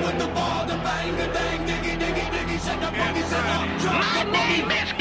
My name is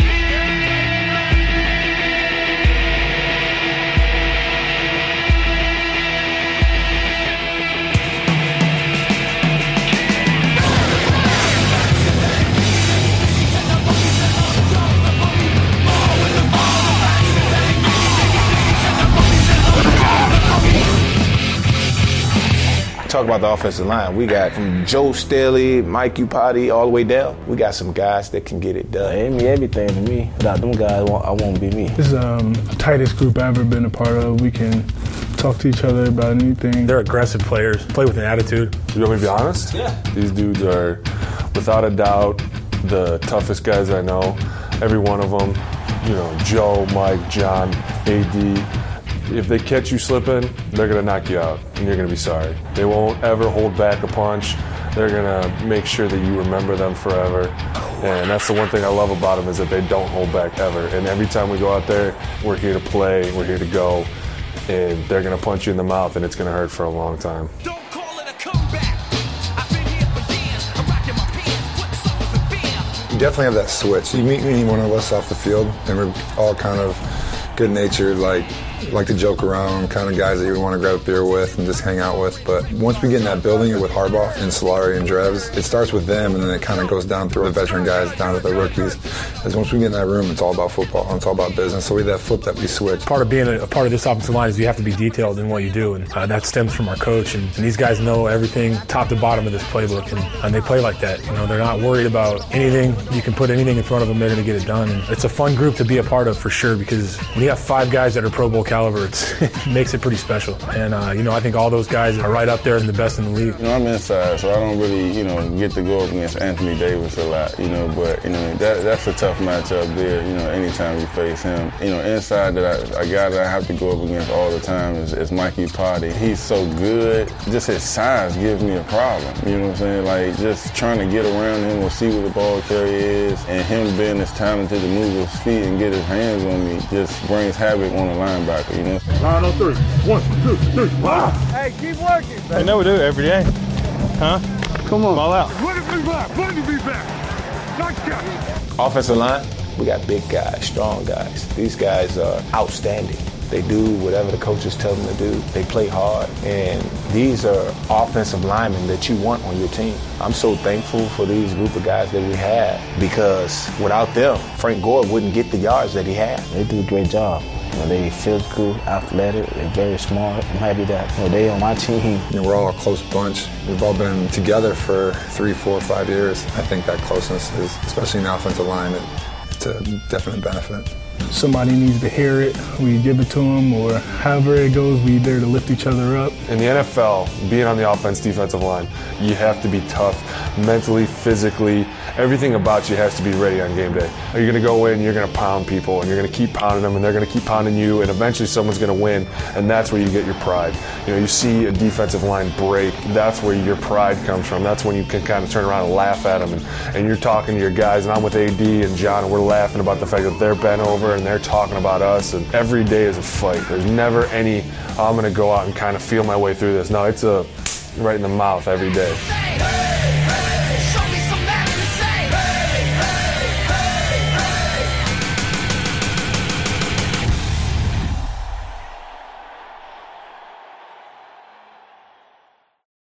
Talk about the offensive line. We got from Joe Staley, Mike Iupati, all the way down. We got some guys that can get it done. They mean everything to me. Without them guys, I won't be me. This is the tightest group I've ever been a part of. We can talk to each other about anything. They're aggressive players, play with an attitude. You want me to be honest? Yeah. These dudes are, without a doubt, the toughest guys I know. Every one of them, you know, Joe, Mike, John, AD. If they catch you slipping, they're going to knock you out, and you're going to be sorry. They won't ever hold back a punch. They're going to make sure that you remember them forever. And that's the one thing I love about them is that they don't hold back ever. And every time we go out there, we're here to play, we're here to go, and they're going to punch you in the mouth, and it's going to hurt for a long time. Don't call it a comeback. I've been here for years. I'm rocking my pants, putting souls in fear. You definitely have that switch. You meet any one of us off the field, and we're all kind of good-natured, like to joke around, kind of guys that you would want to grab a beer with and just hang out with. But once we get in that building with Harbaugh and Solari and Dreves, it starts with them, and then it kind of goes down through the veteran guys, down to the rookies. As once we get in that room, it's all about football, and it's all about business. So we have that flip that we switch. Part of being a part of this offensive line is you have to be detailed in what you do, and that stems from our coach. And these guys know everything, top to bottom of this playbook, and they play like that. You know, they're not worried about anything. You can put anything in front of them, they're going to get it done. And it's a fun group to be a part of for sure, because when you have 5 guys that are Pro Bowl caliber, it makes it pretty special. And, you know, I think all those guys are right up there and the best in the league. You know, I'm inside, so I don't really, you know, get to go up against Anthony Davis a lot, you know, but, you know, that's a tough matchup there, you know, anytime you face him. You know, inside that a guy that I have to go up against all the time is Mike Iupati. He's so good. Just his size gives me a problem, you know what I'm saying? Like, just trying to get around him or see where the ball carrier is, and him being as talented to move his feet and get his hands on me just brings havoc on the linebacker, you know? 9-on-3. 1, 2, 3. Wow. Hey, keep working. I know we do it every day. Huh? Come on. Ball out. Let it be back. Let it be back. Nice catch. Offensive line, we got big guys, strong guys. These guys are outstanding. They do whatever the coaches tell them to do. They play hard, and these are offensive linemen that you want on your team. I'm so thankful for these group of guys that we have, because without them, Frank Gore wouldn't get the yards that he had. They do a great job. You know, they physical, athletic, they're very smart. I'm happy that they on my team. You know, we're all a close bunch. We've all been together for 3, 4, 5 years. I think that closeness is, especially in the offensive line, it's a definite benefit. Somebody needs to hear it, we give it to them, or however it goes, we there to lift each other up. In the NFL, being on the offense, defensive line, you have to be tough, mentally, physically. Everything about you has to be ready on game day. You're going to go in, you're going to pound people, and you're going to keep pounding them, and they're going to keep pounding you, and eventually someone's going to win, and that's where you get your pride. You know, you see a defensive line break, that's where your pride comes from. That's when you can kind of turn around and laugh at them, and you're talking to your guys, and I'm with AD and John, and we're laughing about the fact that they're bent over, and they're talking about us, and every day is a fight. There's never any, I'm going to go out and kind of feel my way through this. No, it's a right in the mouth every day.